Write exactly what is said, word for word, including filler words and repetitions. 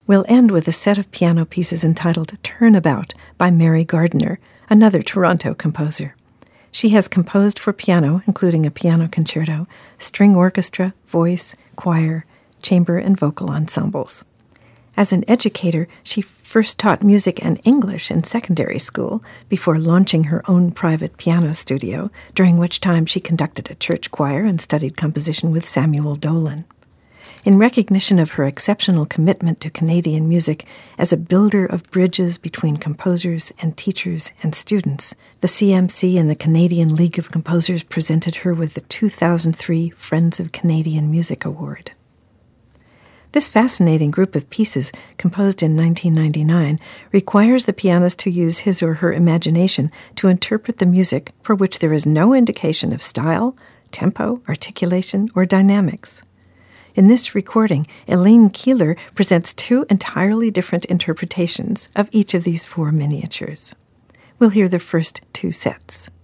We'll end with a set of piano pieces entitled Turnabout by Mary Gardiner, another Toronto composer. She has composed for piano, including a piano concerto, string orchestra, voice, choir, chamber, and vocal ensembles. As an educator, she first taught music and English in secondary school before launching her own private piano studio, during which time she conducted a church choir and studied composition with Samuel Dolan. In recognition of her exceptional commitment to Canadian music as a builder of bridges between composers and teachers and students, the C M C and the Canadian League of Composers presented her with the two thousand three Friends of Canadian Music Award. This fascinating group of pieces, composed in nineteen ninety-nine, requires the pianist to use his or her imagination to interpret the music for which there is no indication of style, tempo, articulation, or dynamics. In this recording, Elaine Keeler presents two entirely different interpretations of each of these four miniatures. We'll hear the first two sets.